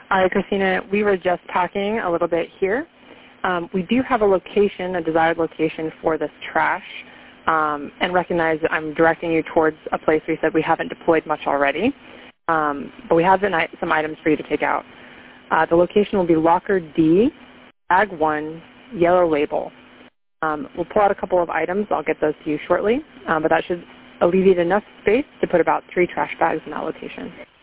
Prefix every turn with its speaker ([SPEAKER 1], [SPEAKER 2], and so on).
[SPEAKER 1] All right, Christina, we were just talking a little bit here. We do have a location, a desired location for this trash, and recognize that I'm directing you towards a place where you said we haven't deployed much already, but we have some items for you to take out. The location will be Locker D, Bag 1, Yellow Label. We'll pull out a couple of items. I'll get those to you shortly, but that should alleviate enough space to put about 3 trash bags in that location.